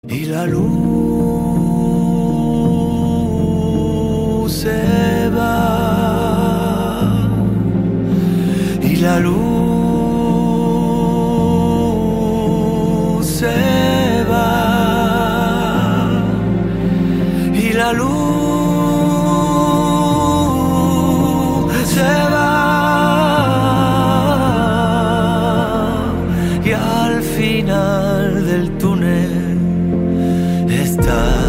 Y la luz se va, y la luz se va, y la luz se va, y al final del túnel está